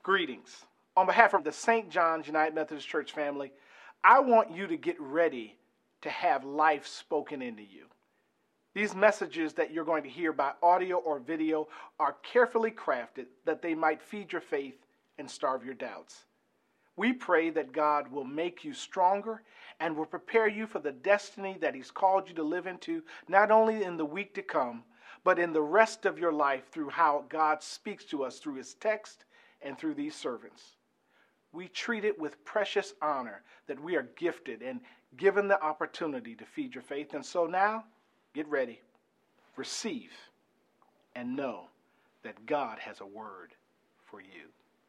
Greetings. On behalf of the St. John's United Methodist Church family, I want you to get ready to have life spoken into you. These messages that you're going to hear by audio or video are carefully crafted that they might feed your faith and starve your doubts. We pray that God will make you stronger and will prepare you for the destiny that He's called you to live into, not only in the week to come, but in the rest of your life through how God speaks to us through His text and through these servants. We treat it with precious honor that we are gifted and given the opportunity to feed your faith. And so now, get ready, receive, and know that God has a word for you.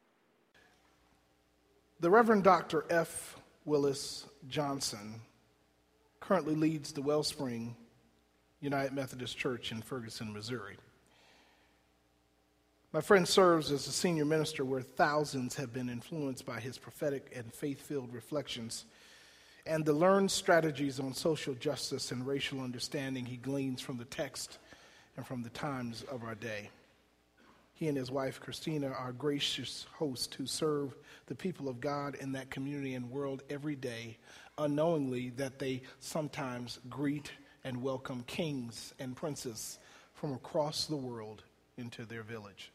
The Reverend Dr. F. Willis Johnson currently leads the Wellspring United Methodist Church in Ferguson, Missouri. My friend serves as a senior minister where thousands have been influenced by his prophetic and faith-filled reflections and the learned strategies on social justice and racial understanding he gleans from the text and from the times of our day. He and his wife, Christina, are gracious hosts who serve the people of God in that community and world every day, unknowingly that they sometimes greet and welcome kings and princes from across the world into their village.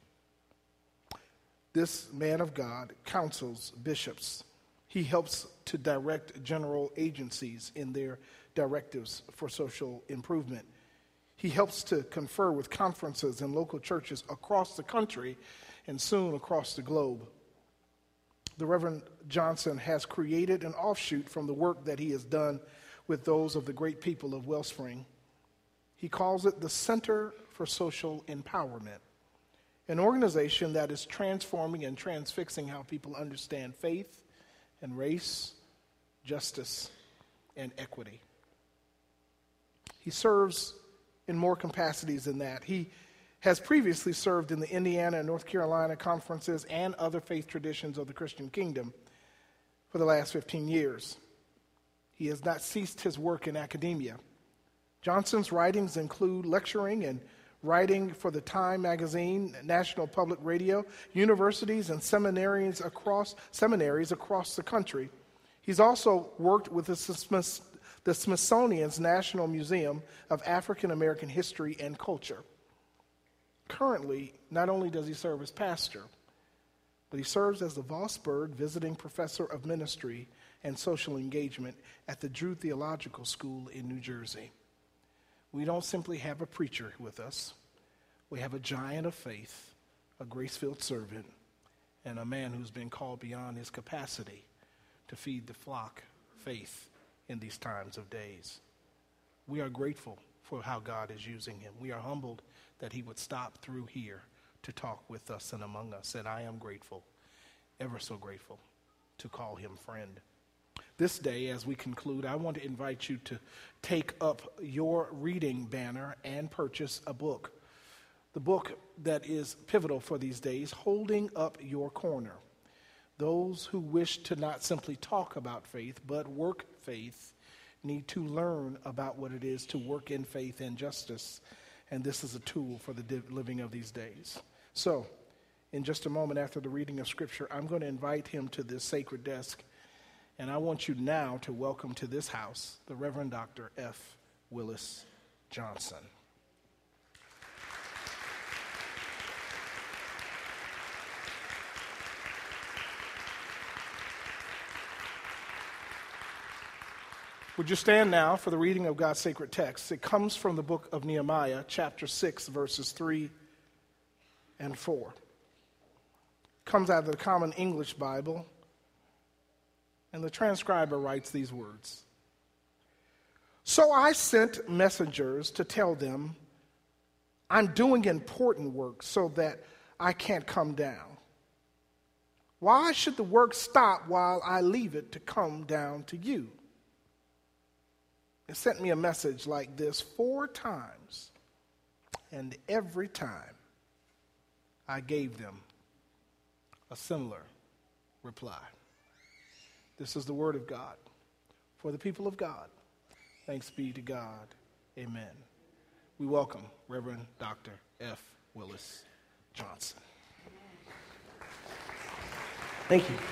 This man of God counsels bishops. He helps to direct general agencies in their directives for social improvement. He helps to confer with conferences and local churches across the country and soon across the globe. The Reverend Johnson has created an offshoot from the work that he has done with those of the great people of Wellspring. He calls it the Center for Social Empowerment, an organization that is transforming and transfixing how people understand faith and race, justice, and equity. He serves in more capacities than that. He has previously served in the Indiana and North Carolina conferences and other faith traditions of the Christian kingdom for the last 15 years. He has not ceased his work in academia. Johnson's writings include lecturing and writing for the Time magazine, National Public Radio, universities and seminaries across the country. He's also worked with the Smithsonian's National Museum of African American History and Culture. Currently, not only does he serve as pastor, but he serves as the Vosburgh Visiting Professor of Ministry and Social Engagement at the Drew Theological School in New Jersey. We don't simply have a preacher with us. We have a giant of faith, a grace-filled servant, and a man who's been called beyond his capacity to feed the flock faith in these times of days. We are grateful for how God is using him. We are humbled that he would stop through here to talk with us and among us, and I am grateful, ever so grateful, to call him friend. This day, as we conclude, I want to invite you to take up your reading banner and purchase a book. The book that is pivotal for these days, Holding Up Your Corner. Those who wish to not simply talk about faith, but work faith, need to learn about what it is to work in faith and justice. And this is a tool for the living of these days. So, in just a moment after the reading of Scripture, I'm going to invite him to this sacred desk. And I want you now to welcome to this house the Reverend Dr. F. Willis Johnson. Would you stand now for the reading of God's sacred text? It comes from the book of Nehemiah, chapter 6, verses 3 and 4. It comes out of the Common English Bible. And the transcriber writes these words. So I sent messengers to tell them, I'm doing important work so that I can't come down. Why should the work stop while I leave it to come down to you? They sent me a message like this 4 times, and every time I gave them a similar reply. This is the word of God for the people of God. Thanks be to God. Amen. We welcome Reverend Dr. F. Willis Johnson. Thank you.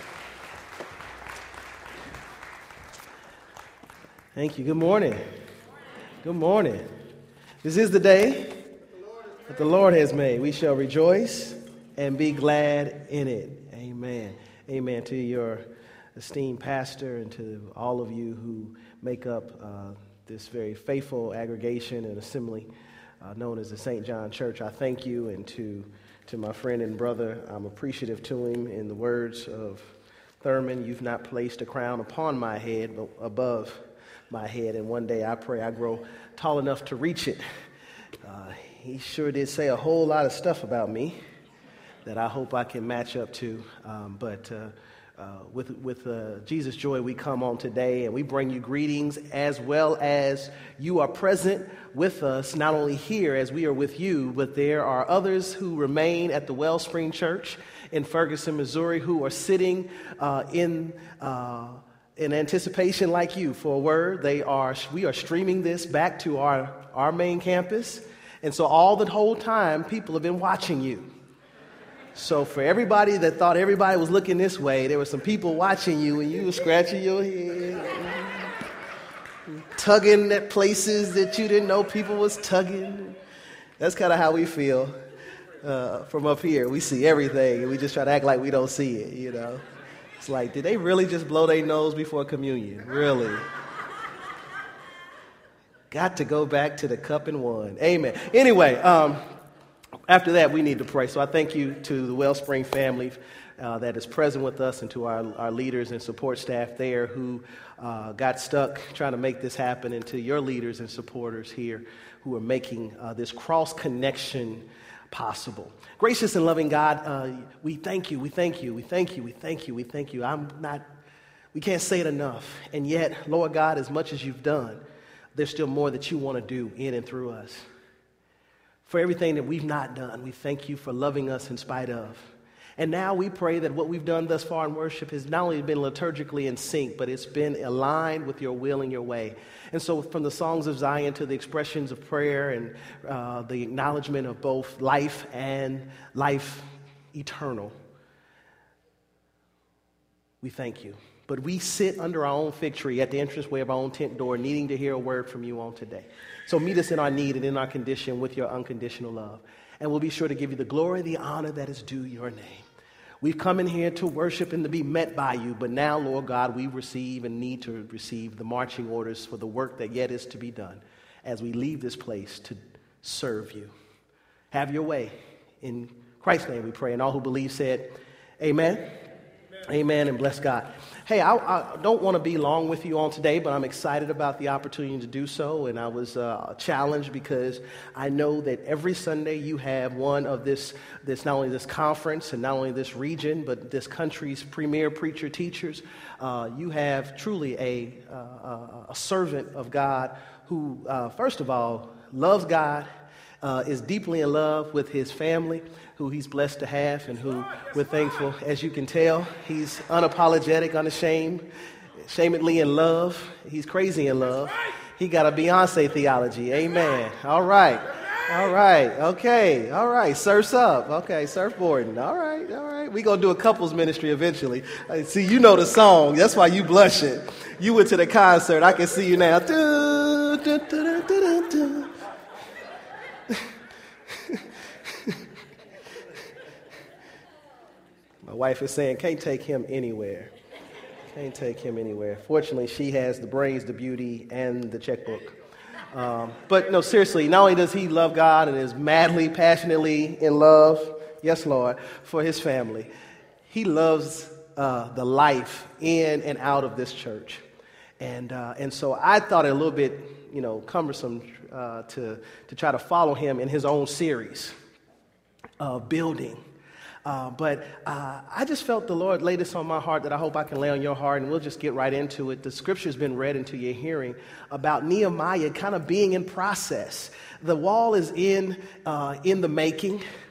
Thank you. Good morning. Good morning. This is the day that the Lord has made. We shall rejoice and be glad in it. Amen. Amen to your esteemed pastor and to all of you who make up this very faithful aggregation and assembly known as the St. John Church. I thank you, and to my friend and brother, I'm appreciative to him. In the words of Thurman, you've not placed a crown upon my head, but above my head, and one day I pray I grow tall enough to reach it. He sure did say a whole lot of stuff about me that I hope I can match up to, but with Jesus Joy, we come on today and we bring you greetings, as well as you are present with us, not only here as we are with you, but there are others who remain at the Wellspring Church in Ferguson, Missouri, who are sitting in anticipation like you for a word. We are streaming this back to our main campus, and so all the whole time people have been watching you. So for everybody that thought everybody was looking this way, there were some people watching you, and you were scratching your head, tugging at places that you didn't know people was tugging. That's kind of how we feel from up here. We see everything, and we just try to act like we don't see it, you know. It's like, did they really just blow their nose before communion? Really? Got to go back to the cup and one. Amen. Anyway, after that, we need to pray. So I thank you to the Wellspring family that is present with us, and to our leaders and support staff there who got stuck trying to make this happen, and to your leaders and supporters here who are making this cross connection possible. Gracious and loving God, we thank you, we thank you, we thank you, we thank you, we thank you. We can't say it enough. And yet, Lord God, as much as you've done, there's still more that you want to do in and through us. For everything that we've not done, we thank you for loving us in spite of. And now we pray that what we've done thus far in worship has not only been liturgically in sync, but it's been aligned with your will and your way. And so from the songs of Zion to the expressions of prayer and the acknowledgement of both life and life eternal, we thank you. But we sit under our own fig tree at the entranceway of our own tent door, needing to hear a word from you on today. So meet us in our need and in our condition with your unconditional love. And we'll be sure to give you the glory, the honor that is due your name. We've come in here to worship and to be met by you. But now, Lord God, we receive and need to receive the marching orders for the work that yet is to be done as we leave this place to serve you. Have your way. In Christ's name we pray. And all who believe said, amen. Amen, and bless God. Hey, I don't want to be long with you on today, but I'm excited about the opportunity to do so. And I was challenged because I know that every Sunday you have one of this not only this conference and not only this region, but this country's premier preacher teachers. You have truly a servant of God who, first of all, loves God, is deeply in love with his family, who he's blessed to have, and who we're thankful. As you can tell, he's unapologetic, unashamed, shamedly in love. He's crazy in love. He got a Beyonce theology. Amen. All right. Okay. All right. Surf's up. Okay. Surfboarding. All right. We're going to do a couples ministry eventually. See, you know the song. That's why you blushing. You went to the concert. I can see you now. My wife is saying, can't take him anywhere. Can't take him anywhere. Fortunately, she has the brains, the beauty, and the checkbook. But no, seriously, not only does he love God and is madly, passionately in love, yes, Lord, for his family, he loves the life in and out of this church. And so I thought it a little bit, cumbersome to try to follow him in his own series of building. But I just felt the Lord lay this on my heart that I hope I can lay on your heart, and we'll just get right into it. The scripture's been read into your hearing about Nehemiah kind of being in process. The wall is in the making.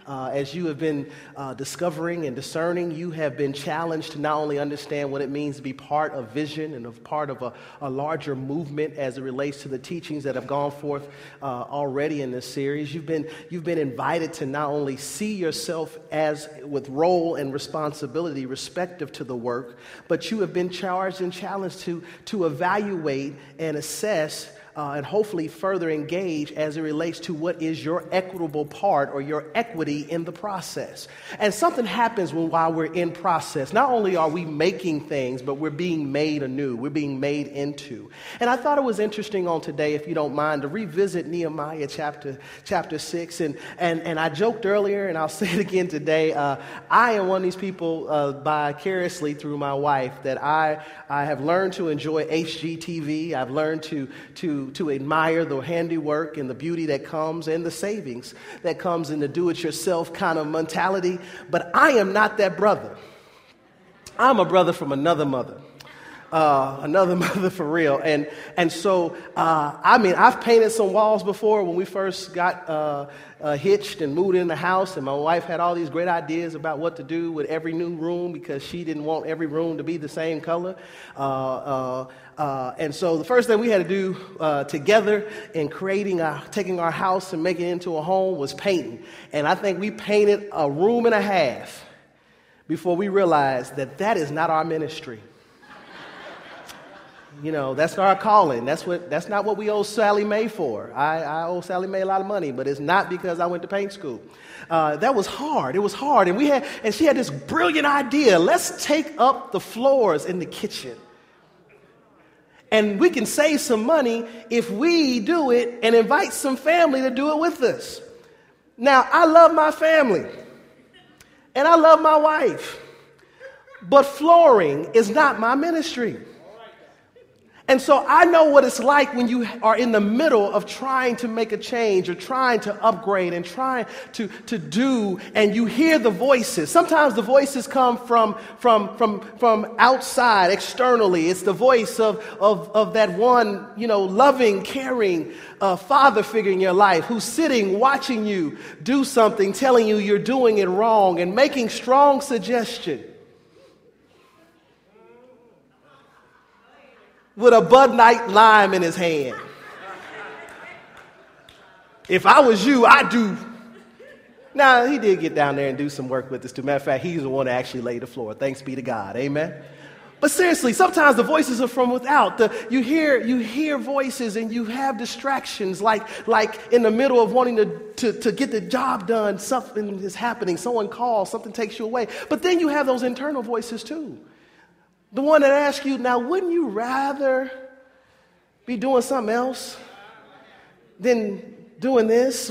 As you have been discovering and discerning, you have been challenged to not only understand what it means to be part of vision and of part of a larger movement as it relates to the teachings that have gone forth already in this series. You've been invited to not only see yourself as with role and responsibility respective to the work, but you have been charged and challenged to evaluate and assess and hopefully further engage as it relates to what is your equitable part or your equity in the process. And something happens while we're in process. Not only are we making things, but we're being made anew. We're being made into. And I thought it was interesting on today, if you don't mind, to revisit Nehemiah chapter 6. And I joked earlier, and I'll say it again today. I am one of these people vicariously through my wife that I have learned to enjoy HGTV. I've learned to admire the handiwork and the beauty that comes and the savings that comes in the do-it-yourself kind of mentality. But I am not that brother. I'm a brother from another mother. Another mother for real. And so, I've painted some walls before when we first got hitched and moved in the house, and my wife had all these great ideas about what to do with every new room because she didn't want every room to be the same color. And so the first thing we had to do together in taking our house and making it into a home was painting. And I think we painted a room and a half before we realized that is not our ministry. You know, that's our calling. That's not what we owe Sally Mae for. I owe Sally Mae a lot of money, but it's not because I went to paint school. That was hard. It was hard. And she had this brilliant idea. Let's take up the floors in the kitchen. And we can save some money if we do it and invite some family to do it with us. Now, I love my family. And I love my wife. But flooring is not my ministry. And so I know what it's like when you are in the middle of trying to make a change or trying to upgrade and trying to do, and you hear the voices. Sometimes the voices come from outside, externally. It's the voice of that one, loving, caring father figure in your life who's sitting, watching you do something, telling you you're doing it wrong and making strong suggestions. With a Bud Light Lime in his hand. If I was you, I'd do. Now, he did get down there and do some work with us too. Matter of fact, he's the one that actually laid the floor. Thanks be to God. Amen. But seriously, sometimes the voices are from without. You hear voices and you have distractions like in the middle of wanting to get the job done, something is happening, someone calls, something takes you away. But then you have those internal voices too. The one that asks you, now, wouldn't you rather be doing something else than doing this?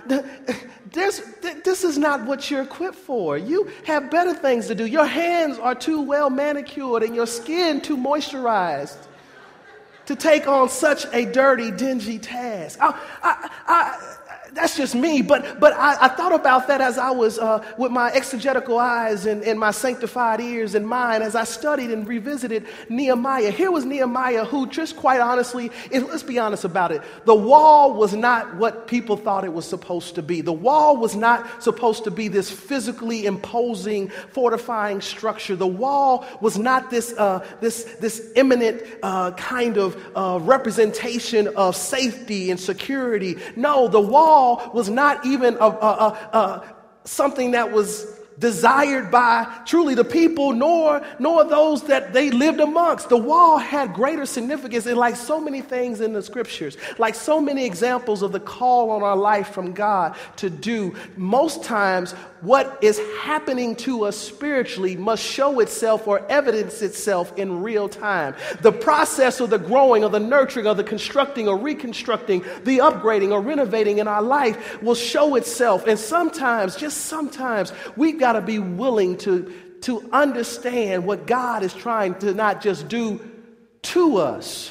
This is not what you're equipped for. You have better things to do. Your hands are too well manicured and your skin too moisturized to take on such a dirty, dingy task. That's just me, but I thought about that as I was with my exegetical eyes and my sanctified ears and mind as I studied and revisited Nehemiah. Here was Nehemiah who, just quite honestly, let's be honest about it, the wall was not what people thought it was supposed to be. The wall was not supposed to be this physically imposing, fortifying structure. The wall was not this imminent kind of representation of safety and security. No, the wall was not even something that was desired by truly the people, nor those that they lived amongst. The wall had greater significance, and like so many things in the scriptures, like so many examples of the call on our life from God to do, most times what is happening to us spiritually must show itself or evidence itself in real time. The process of the growing, or the nurturing, or the constructing or reconstructing, the upgrading or renovating in our life will show itself. And sometimes, just sometimes, we've got to be willing to understand what God is trying to not just do to us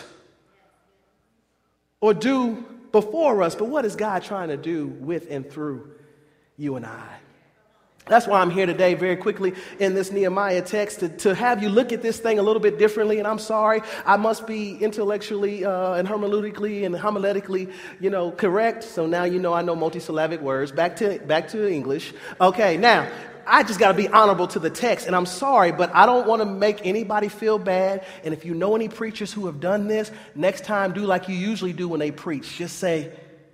or do before us, but what is God trying to do with and through you and I. That's why I'm here today very quickly in this Nehemiah text to have you look at this thing a little bit differently. And I'm sorry, I must be intellectually and hermeneutically and homiletically, correct. So now I know multisyllabic words. Back to English. Okay, now I just got to be honorable to the text. And I'm sorry, but I don't want to make anybody feel bad. And if you know any preachers who have done this, next time do like you usually do when they preach. Just say,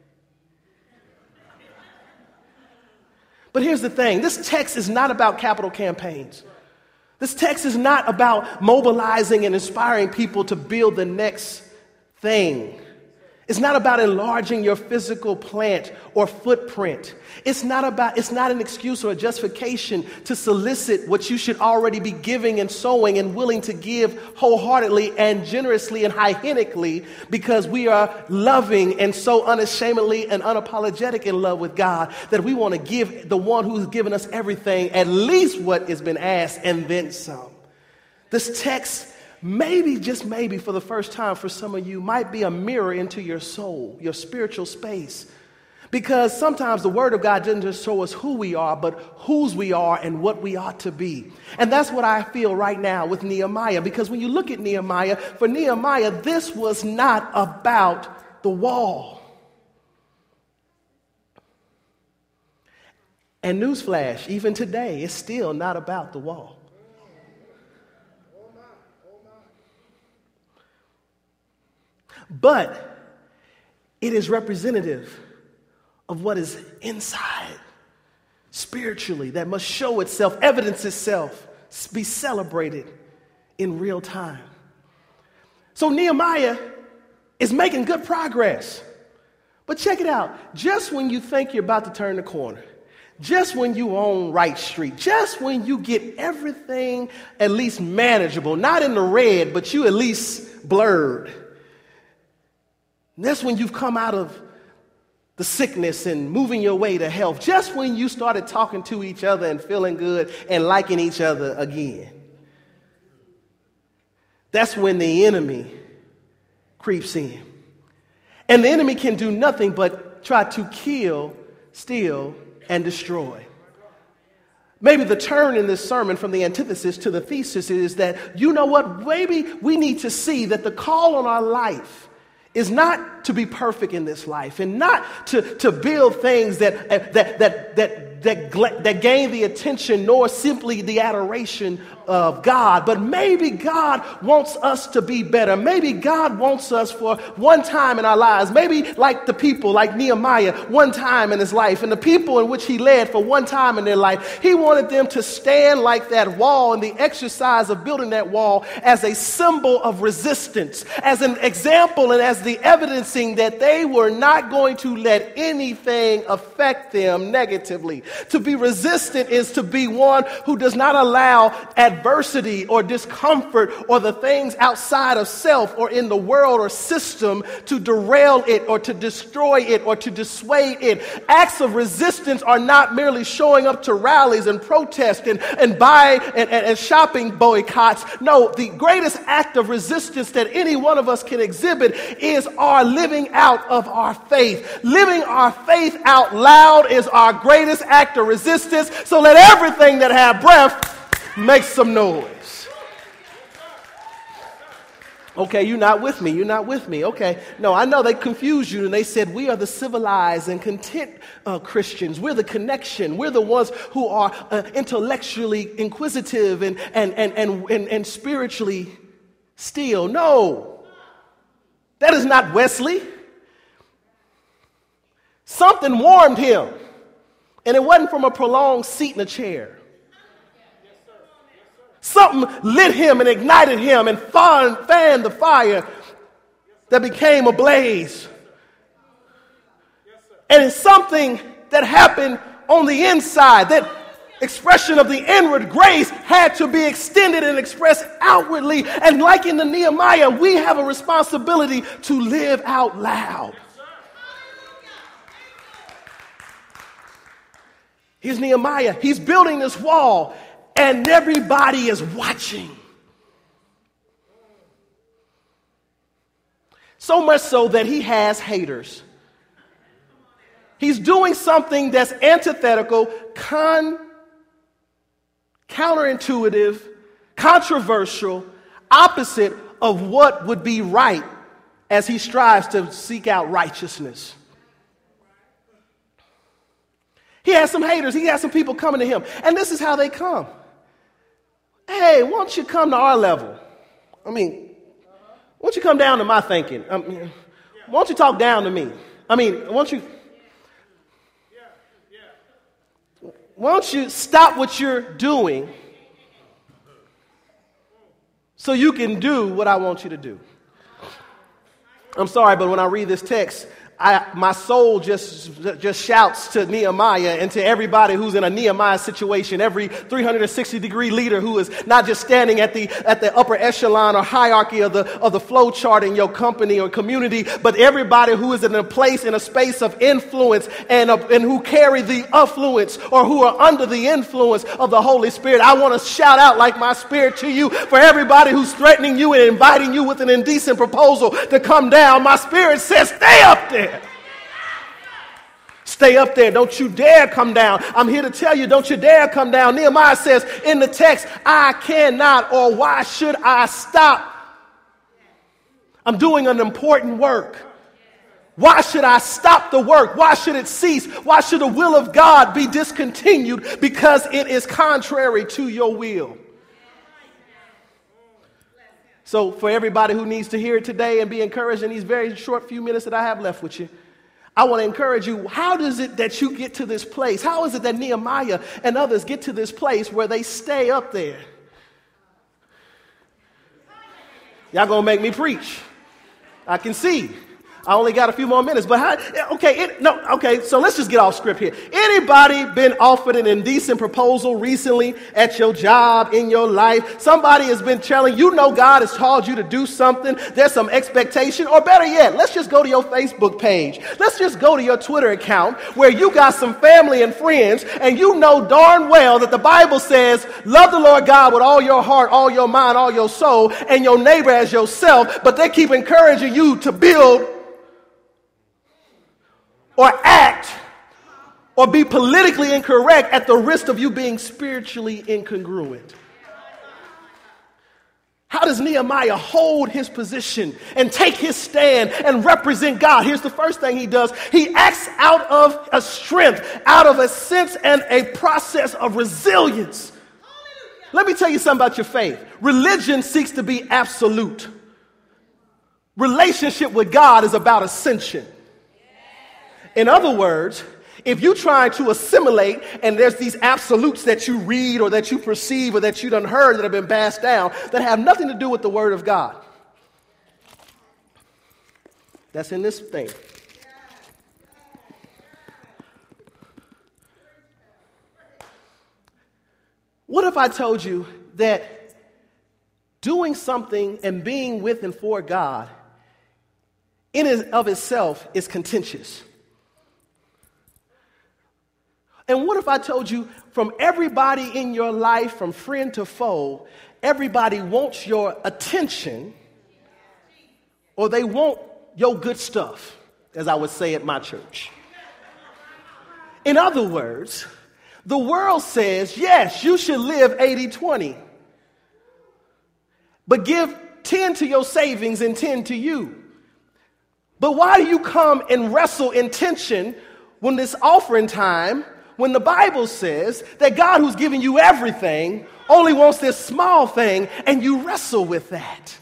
but here's the thing. This text is not about capital campaigns. This text is not about mobilizing and inspiring people to build the next thing. It's not about enlarging your physical plant or footprint. It's not an excuse or a justification to solicit what you should already be giving and sowing and willing to give wholeheartedly and generously and hygienically, because we are loving and so unashamedly and unapologetic in love with God that we want to give the one who's given us everything at least what has been asked and then some. This text, maybe, just maybe for the first time for some of you, might be a mirror into your soul, your spiritual space. Because sometimes the Word of God doesn't just show us who we are, but whose we are and what we ought to be. And that's what I feel right now with Nehemiah. Because when you look at Nehemiah, for Nehemiah, this was not about the wall. And newsflash, even today, it's still not about the wall. But it is representative of what is inside spiritually that must show itself, evidence itself, be celebrated in real time. So Nehemiah is making good progress. But check it out. Just when you think you're about to turn the corner, just when you on right street, just when you get everything at least manageable, not in the red, but you at least blurred. And that's when you've come out of the sickness and moving your way to health. Just when you started talking to each other and feeling good and liking each other again. That's when the enemy creeps in. And the enemy can do nothing but try to kill, steal, and destroy. Maybe the turn in this sermon from the antithesis to the thesis is that, you know what, maybe we need to see that the call on our life is not to be perfect in this life and not to build things that gain the attention nor simply the adoration of God. But maybe God wants us to be better. Maybe God wants us for one time in our lives, maybe like the people, like Nehemiah, one time in his life, and the people in which he led for one time in their life. He wanted them to stand like that wall, and the exercise of building that wall as a symbol of resistance, as an example and as the evidencing that they were not going to let anything affect them negatively. To be resistant is to be one who does not allow adversity or discomfort or the things outside of self or in the world or system to derail it or to destroy it or to dissuade it. Acts of resistance are not merely showing up to rallies and protest and buy and shopping boycotts. No, the greatest act of resistance that any one of us can exhibit is our living out of our faith. Living our faith out loud is our greatest act of resistance. So let everything that have breath make some noise. Okay, you're not with me. You're not with me. Okay. No, I know they confused you and they said we are the civilized and content Christians. We're the connection. We're the ones who are intellectually inquisitive and spiritually still. No, that is not Wesley. Something warmed him, and it wasn't from a prolonged seat in a chair. Something lit him and ignited him and fanned the fire that became a blaze. And it's something that happened on the inside. That expression of the inward grace had to be extended and expressed outwardly. And like in the Nehemiah, we have a responsibility to live out loud. Here's Nehemiah. He's building this wall. And everybody is watching. So much so that he has haters. He's doing something that's antithetical, counterintuitive, controversial, opposite of what would be right as he strives to seek out righteousness. He has some haters. He has some people coming to him. And this is how they come. Hey, why don't you come to our level? Why don't you come down to my thinking? Why don't you talk down to me? Why don't you stop what you're doing so you can do what I want you to do? I'm sorry, but when I read this text, my soul just shouts to Nehemiah and to everybody who's in a Nehemiah situation, every 360-degree leader who is not just standing at the upper echelon or hierarchy of the flow chart in your company or community, but everybody who is in a space of influence and who carry the affluence or who are under the influence of the Holy Spirit. I want to shout out like my spirit to you for everybody who's threatening you and inviting you with an indecent proposal to come down. My spirit says, stay up there. Stay up there. Don't you dare come down. I'm here to tell you, don't you dare come down. Nehemiah says in the text, I cannot, or why should I stop? I'm doing an important work. Why should I stop the work? Why should it cease? Why should the will of God be discontinued? Because it is contrary to your will. So for everybody who needs to hear it today and be encouraged in these very short few minutes that I have left with you, I want to encourage you, how is it that you get to this place? How is it that Nehemiah and others get to this place where they stay up there? Y'all gonna make me preach. I can see. I only got a few more minutes, but so let's just get off script here. Anybody been offered an indecent proposal recently at your job, in your life? Somebody has been telling you, God has called you to do something. There's some expectation, or better yet, let's just go to your Facebook page. Let's just go to your Twitter account where you got some family and friends, and you know darn well that the Bible says, love the Lord God with all your heart, all your mind, all your soul, and your neighbor as yourself, but they keep encouraging you to build or act or be politically incorrect at the risk of you being spiritually incongruent. How does Nehemiah hold his position and take his stand and represent God? Here's the first thing he does. He acts out of a strength, out of a sense and a process of resilience. Let me tell you something about your faith. Religion seeks to be absolute. Relationship with God is about ascension. In other words, if you try to assimilate and there's these absolutes that you read or that you perceive or that you done heard that have been passed down that have nothing to do with the Word of God. That's in this thing. What if I told you that doing something and being with and for God in and of itself is contentious? And what if I told you from everybody in your life, from friend to foe, everybody wants your attention or they want your good stuff, as I would say at my church. In other words, the world says, yes, you should live 80-20, but give 10 to your savings and 10 to you. But why do you come and wrestle in tension when this offering time, when the Bible says that God who's giving you everything only wants this small thing, and you wrestle with that?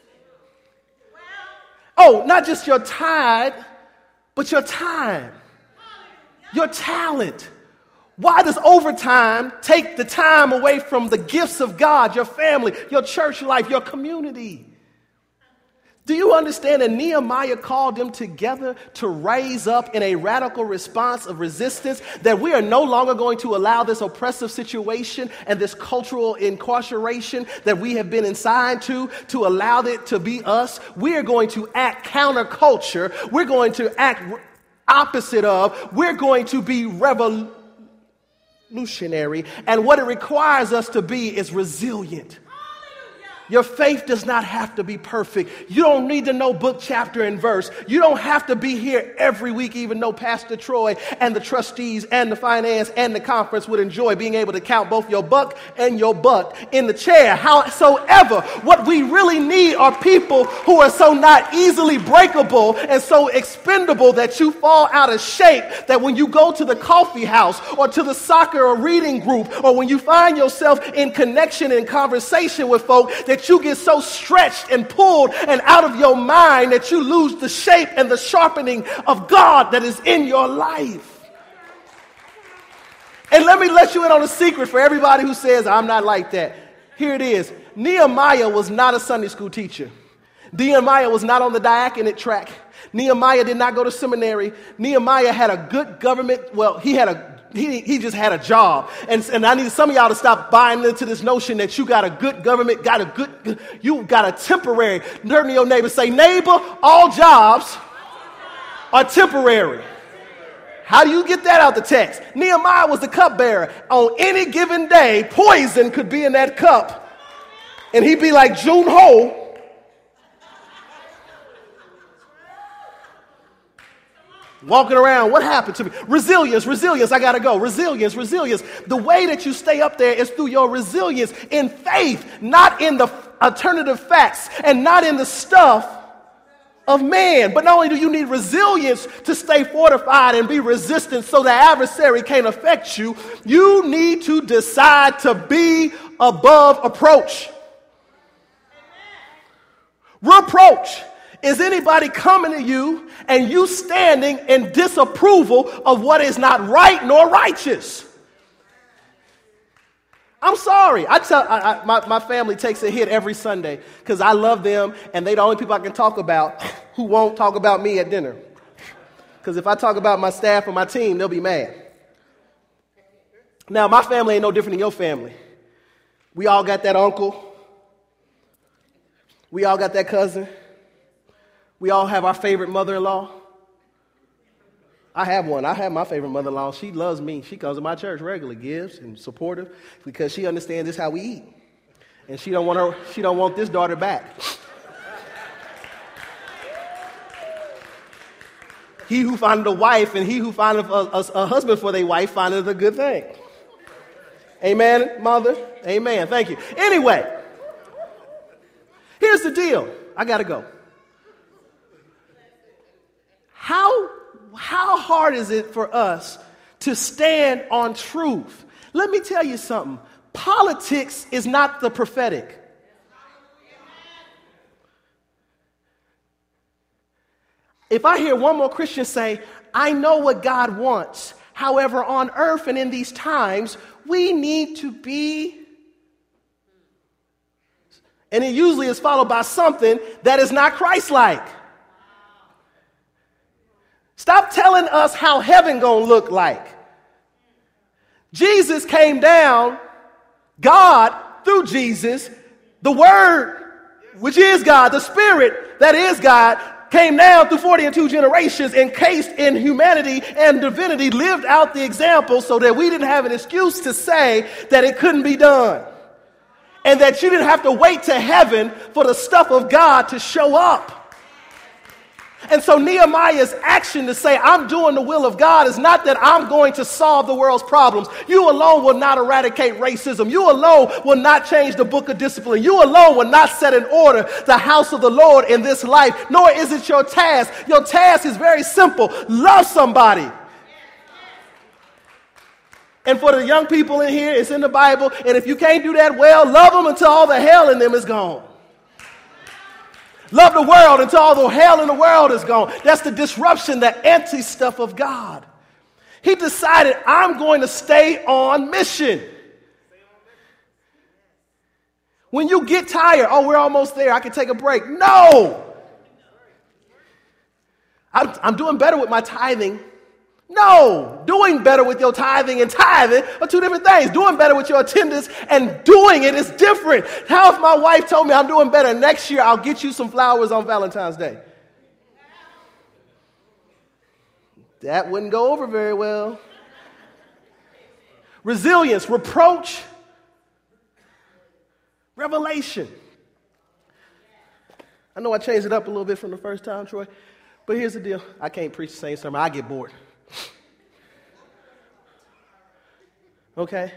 Oh, not just your tithe, but your time, your talent. Why does overtime take the time away from the gifts of God, your family, your church life, your community? Do you understand that Nehemiah called them together to raise up in a radical response of resistance, that we are no longer going to allow this oppressive situation and this cultural incarceration that we have been assigned to allow it to be us? We are going to act counterculture. We're going to act opposite of. We're going to be revolutionary. And what it requires us to be is resilient. Your faith does not have to be perfect. You don't need to know book, chapter, and verse. You don't have to be here every week, even though Pastor Troy and the trustees and the finance and the conference would enjoy being able to count both your buck and your butt in the chair. Howsoever, what we really need are people who are so not easily breakable and so expendable that you fall out of shape, that when you go to the coffee house or to the soccer or reading group, or when you find yourself in connection and conversation with folk, that you get so stretched and pulled and out of your mind that you lose the shape and the sharpening of God that is in your life. And let me let you in on a secret for everybody who says, I'm not like that. Here it is. Nehemiah was not a Sunday school teacher. Nehemiah was not on the diaconate track. Nehemiah did not go to seminary. Nehemiah had a good government, he just had a job. And I need some of y'all to stop buying into this notion that you got a good government, you got a temporary. Turn to your neighbor, say, neighbor, all jobs are temporary. How do you get that out the text? Nehemiah was the cupbearer. On any given day, poison could be in that cup. And he'd be like June Ho. Walking around, what happened to me? Resilience, I gotta go. Resilience. The way that you stay up there is through your resilience in faith, not in the alternative facts and not in the stuff of man. But not only do you need resilience to stay fortified and be resistant so the adversary can't affect you, you need to decide to be above approach. Reproach is anybody coming to you and you standing in disapproval of what is not right nor righteous. I'm sorry. My family takes a hit every Sunday because I love them and they're the only people I can talk about who won't talk about me at dinner. Because if I talk about my staff or my team, they'll be mad. Now, my family ain't no different than your family. We all got that uncle. We all got that cousin. We all have our favorite mother-in-law. I have one. I have my favorite mother-in-law. She loves me. She comes to my church regularly, gives and supportive because she understands this is how we eat. And she don't want this daughter back. He who findeth a wife and he who findeth a husband for their wife findeth a good thing. Amen, mother? Amen. Thank you. Anyway, here's the deal. I got to go. How hard is it for us to stand on truth? Let me tell you something. Politics is not the prophetic. If I hear one more Christian say, I know what God wants, however, on earth and in these times, we need to be, and it usually is followed by something that is not Christ-like. Stop telling us how heaven gonna look like. Jesus came down, God, through Jesus, the Word, which is God, the Spirit that is God, came down through 40 and 2 generations, encased in humanity and divinity, lived out the example so that we didn't have an excuse to say that it couldn't be done. And that you didn't have to wait to heaven for the stuff of God to show up. And so Nehemiah's action to say, I'm doing the will of God, is not that I'm going to solve the world's problems. You alone will not eradicate racism. You alone will not change the book of discipline. You alone will not set in order the house of the Lord in this life, nor is it your task. Your task is very simple. Love somebody. And for the young people in here, it's in the Bible. And if you can't do that well, love them until all the hell in them is gone. Love the world until all the hell in the world is gone. That's the disruption, the anti-stuff of God. He decided, I'm going to stay on mission. When you get tired, oh, we're almost there, I can take a break. No! I'm doing better with my tithing. No, doing better with your tithing and tithing are two different things. Doing better with your attendance and doing it is different. How if my wife told me I'm doing better next year, I'll get you some flowers on Valentine's Day? That wouldn't go over very well. Resilience, reproach, revelation. I know I changed it up a little bit from the first time, Troy, but here's the deal. I can't preach the same sermon. I get bored. Okay?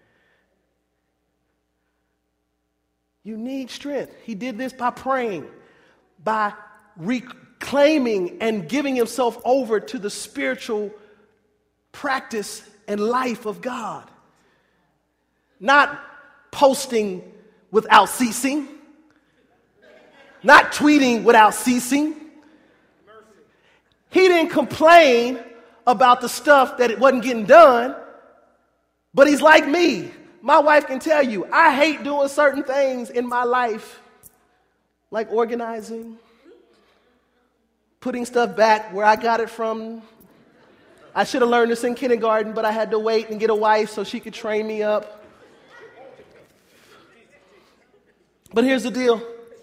You need strength. He did this by praying, by reclaiming and giving himself over to the spiritual practice and life of God. Not posting without ceasing. Not tweeting without ceasing. He didn't complain about the stuff that it wasn't getting done, but he's like me. My wife can tell you, I hate doing certain things in my life, like organizing, putting stuff back where I got it from. I should have learned this in kindergarten, but I had to wait and get a wife so she could train me up. But here's the deal.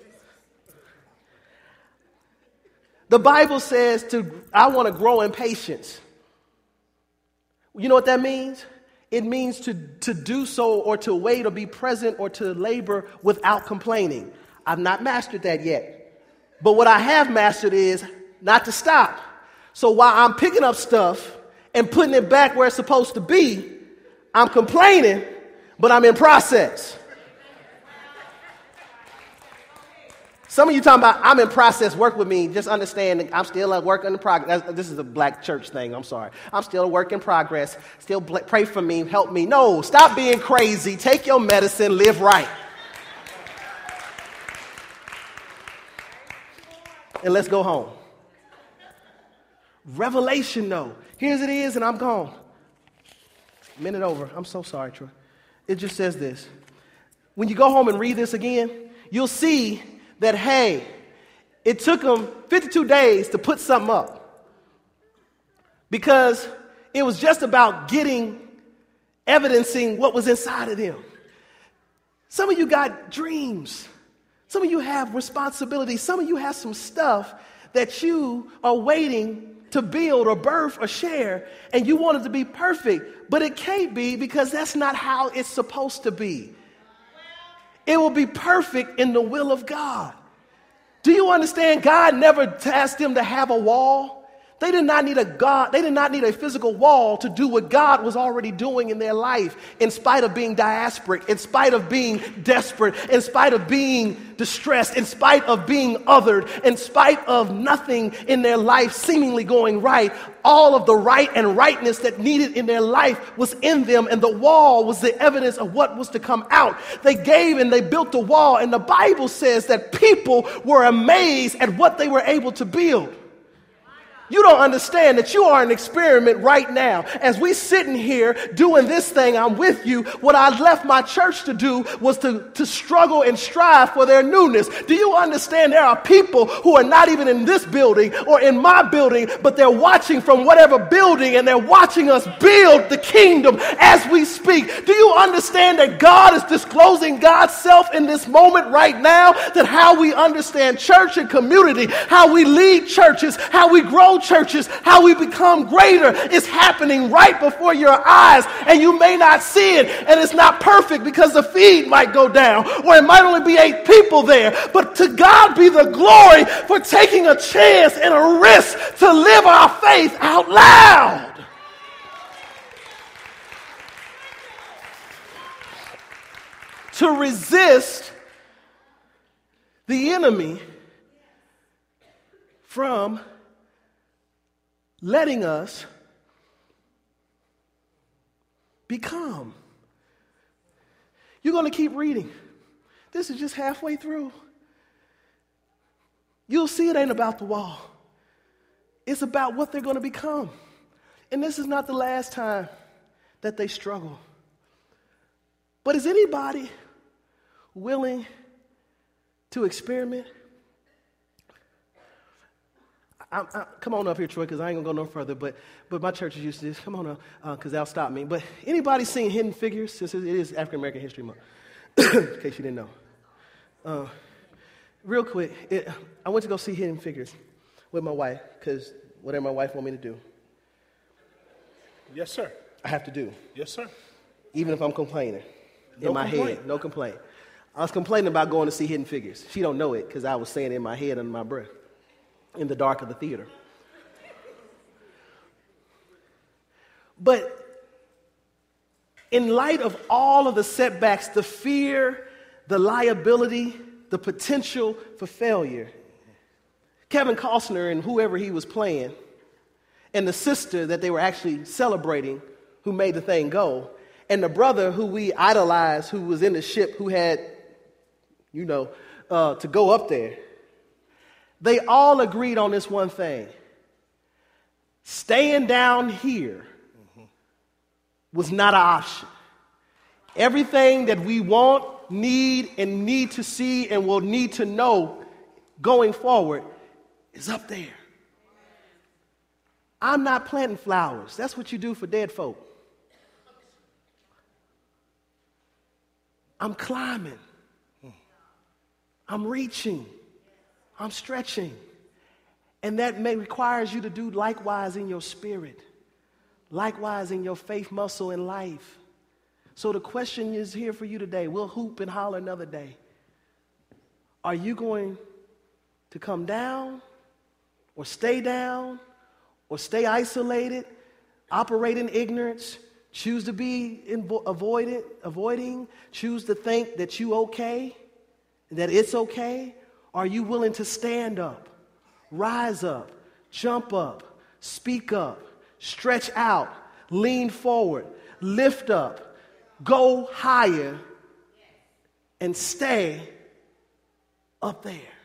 The Bible says I want to grow in patience. You know what that means? It means to do so or to wait or be present or to labor without complaining. I've not mastered that yet. But what I have mastered is not to stop. So while I'm picking up stuff and putting it back where it's supposed to be, I'm complaining, but I'm in process. Some of you talking about, I'm in process, work with me. Just understand that I'm still at work in progress. This is a black church thing, I'm sorry. I'm still a work in progress. Still pray for me, help me. No, stop being crazy. Take your medicine, live right. And let's go home. Revelation, though. Here's it is, and I'm gone. Minute over. I'm so sorry, Troy. It just says this. When you go home and read this again, you'll see that, hey, it took them 52 days to put something up because it was just about evidencing what was inside of them. Some of you got dreams. Some of you have responsibilities. Some of you have some stuff that you are waiting to build or birth or share, and you want it to be perfect, but it can't be because that's not how it's supposed to be. It will be perfect in the will of God. Do you understand? God never asked them to have a wall. They did not need a physical wall to do what God was already doing in their life, in spite of being diasporic, in spite of being desperate, in spite of being distressed, in spite of being othered, in spite of nothing in their life seemingly going right. All of the right and rightness that needed in their life was in them, and the wall was the evidence of what was to come out. They gave and they built the wall, and the Bible says that people were amazed at what they were able to build. You don't understand that you are an experiment right now. As we sitting here doing this thing, I'm with you. What I left my church to do was to struggle and strive for their newness. Do you understand there are people who are not even in this building or in my building, but they're watching from whatever building, and they're watching us build the kingdom as we speak. Do you understand that God is disclosing God's self in this moment right now? That how we understand church and community, how we lead churches, how we grow churches, how we become greater is happening right before your eyes, and you may not see it, and it's not perfect because the feed might go down, or it might only be 8 people there, but to God be the glory for taking a chance and a risk to live our faith out loud. To resist the enemy from letting us become. You're going to keep reading. This is just halfway through. You'll see it ain't about the wall. It's about what they're going to become. And this is not the last time that they struggle. But is anybody willing to experiment? Come on up here, Troy, because I ain't going to go no further, but my church is used to this. Come on up, because they'll stop me. But anybody seen Hidden Figures? Since it is African American History Month, in case you didn't know. Real quick, I went to go see Hidden Figures with my wife, because whatever my wife want me to do. Yes, sir. I have to do. Yes, sir. Even if I'm complaining in my head. No complaint. I was complaining about going to see Hidden Figures. She don't know it because I was saying it in my head under my breath in the dark of the theater. But in light of all of the setbacks, the fear, the liability, the potential for failure, Kevin Costner and whoever he was playing, and the sister that they were actually celebrating who made the thing go, and the brother who we idolized who was in the ship who had, to go up there, they all agreed on this one thing. Staying down here was not an option. Everything that we want, need to see, and will need to know going forward is up there. I'm not planting flowers. That's what you do for dead folk. I'm climbing. I'm reaching. I'm stretching. And that requires you to do likewise in your spirit. Likewise in your faith muscle in life. So the question is here for you today. We'll hoop and holler another day. Are you going to come down or stay down or stay isolated, operate in ignorance, choose to be avoiding, choose to think that you okay, that it's okay? Are you willing to stand up, rise up, jump up, speak up, stretch out, lean forward, lift up, go higher, and stay up there?